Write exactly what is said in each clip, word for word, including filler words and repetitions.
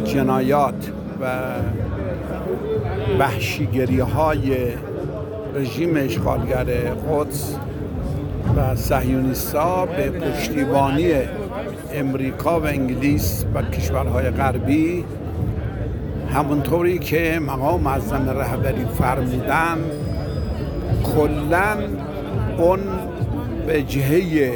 جنایات و وحشیگری های رژیم اشغالگر قدس و صهیونیست‌ها به پشتیبانی امریکا و انگلیس و کشورهای غربی، همونطوری که مقام معظم رهبری فرمودن، کلاً اون به جهه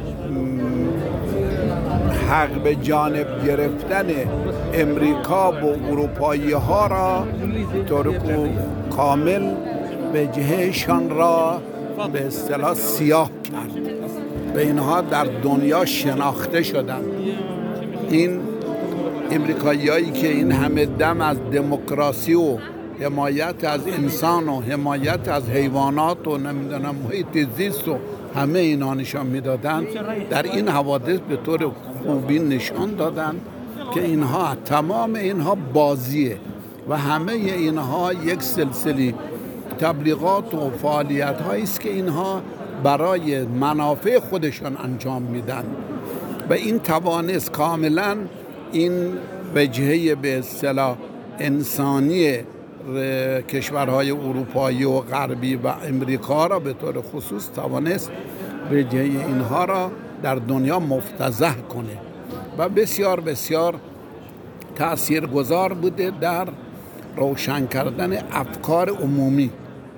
حق به جانب گرفتن امریکا و اروپایی ها را طور کامل به جههشان را به اصطلاح سیاه کرد و اینها در دنیا شناخته شدند. این امریکاییایی که این همه دم از دموکراسی و حمایت از انسان و حمایت از حیوانات و نمیدونم محیط زیست و همه اینا نشان میدادن، در این حوادث به طور خوبی نشان دادن که اینها تمام اینها بازیه و همه اینها یک سلسله تبلیغات و فعالیت هایی است که اینها برای منافع خودشان انجام میدن و این توانست کاملا این وجهه به اصطلاح انسانی کشورهای اروپایی و غربی و امریکا را به طور خصوص توانست وجهه اینها را در دنیا مفتضح کنه و بسیار بسیار تاثیرگذار بوده در روشن کردن افکار عمومی.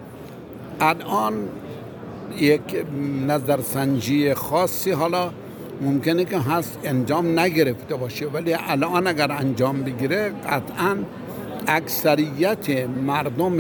الان یک نظرسنجی خاصی حالا ممکنه که هست انجام نگرفته باشه، ولی الان اگر انجام بگیره قطعاً اکثریت مردم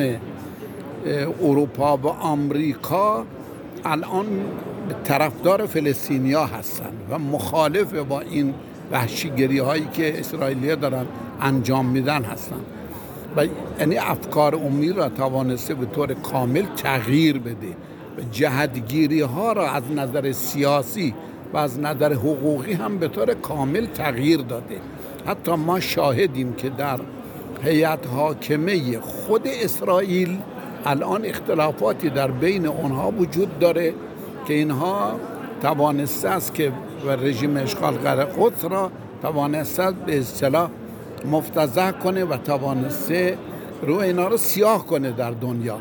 اروپا و آمریکا الان طرفدار فلسطینیا هستند و مخالف با این وحشیگری هایی که اسرائیلی‌ها دارن انجام میدن هستند و یعنی افکار عمومی را توانسته به طور کامل تغییر بده و جهتگیری ها را از نظر سیاسی و از نظر حقوقی هم به طور کامل تغییر داده. حتی ما شاهدیم که در هیئت حاکمه خود اسرائیل الان اختلافاتی در بین اونها وجود داره که اینها توانسته است که و رژیم اشغالگر قدس را توانسته به اصطلاح مفتضح کنه و توانسته رو اینا رو سیاه کنه در دنیا